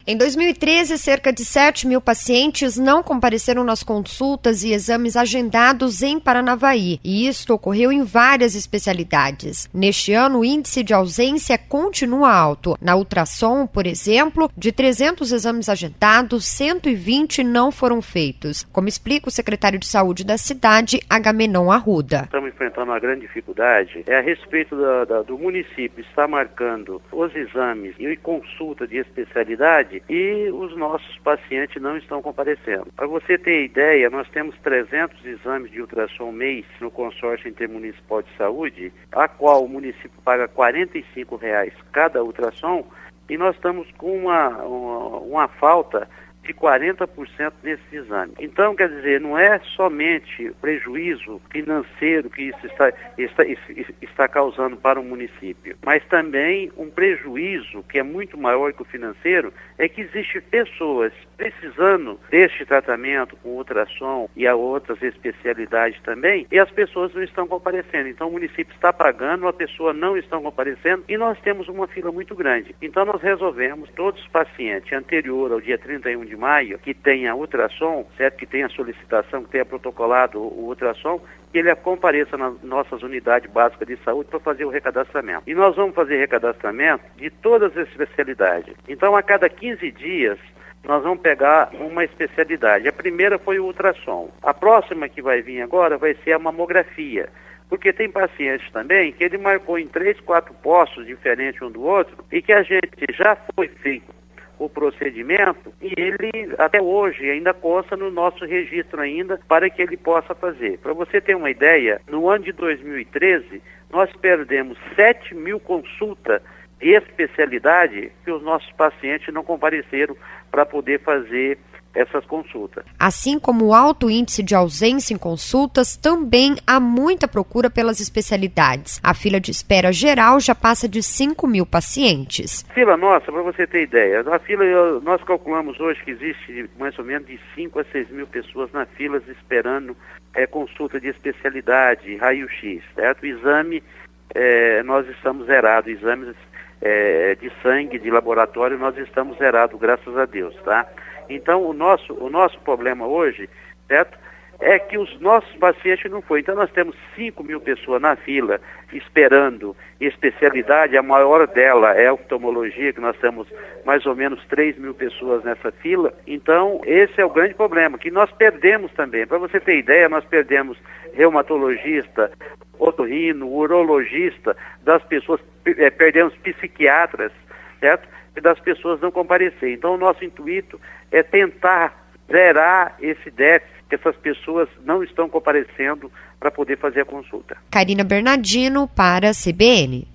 Em 2013, cerca de 7 mil pacientes não compareceram nas consultas e exames agendados em Paranavaí, e isto ocorreu em várias especialidades. Neste ano, o índice de ausência continua alto. Na ultrassom, por exemplo, de 300 exames agendados, 120 não foram feitos, como explica o secretário de Saúde da cidade, Agamenon Arruda. Estamos enfrentando uma grande dificuldade a respeito do município estar marcando os exames e consulta de especialidade e os nossos pacientes não estão comparecendo. Para você ter ideia, nós temos 300 exames de ultrassom mês no consórcio intermunicipal de saúde, a qual o município paga R$45 cada ultrassom, e nós estamos com uma falta de 40% nesses exames. Então, quer dizer, não é somente prejuízo financeiro que isso está causando para o município, mas também um prejuízo que é muito maior que o financeiro, é que existem pessoas precisando deste tratamento com ultrassom e a outras especialidades também, e as pessoas não estão comparecendo. Então, o município está pagando, a pessoa não está comparecendo, e nós temos uma fila muito grande. Então, nós resolvemos, todos os pacientes anterior ao dia 31 de maio, que tenha ultrassom, certo? Que tenha solicitação, que tenha protocolado o ultrassom, que ele compareça nas nossas unidades básicas de saúde para fazer o recadastramento. E nós vamos fazer recadastramento de todas as especialidades. Então, a cada 15 dias, nós vamos pegar uma especialidade. A primeira foi o ultrassom. A próxima que vai vir agora vai ser a mamografia. Porque tem pacientes também que ele marcou em 3, 4 postos diferentes um do outro e que a gente já foi feito o procedimento e ele até hoje ainda consta no nosso registro ainda para que ele possa fazer. Para você ter uma ideia, no ano de 2013 nós perdemos 7 mil consultas de especialidade que os nossos pacientes não compareceram para poder fazer essas consultas. Assim como o alto índice de ausência em consultas, também há muita procura pelas especialidades. A fila de espera geral já passa de 5 mil pacientes. Fila nossa, para você ter ideia, a fila, nós calculamos hoje que existe mais ou menos de 5 a 6 mil pessoas na fila esperando consulta de especialidade, raio-x, certo? Exame, nós estamos zerados, exames de sangue, de laboratório, nós estamos zerados, graças a Deus, tá? Então, o nosso problema hoje, certo, é que os nossos pacientes não foram. Então, nós temos 5 mil pessoas na fila esperando especialidade. A maior dela é a oftalmologia, que nós temos mais ou menos 3 mil pessoas nessa fila. Então, esse é o grande problema, que nós perdemos também. Para você ter ideia, nós perdemos reumatologista, otorrino, urologista, das pessoas, perdemos psiquiatras, certo? E das pessoas não comparecerem. Então, o nosso intuito é tentar zerar esse déficit, que essas pessoas não estão comparecendo para poder fazer a consulta. Karina Bernardino para a CBN.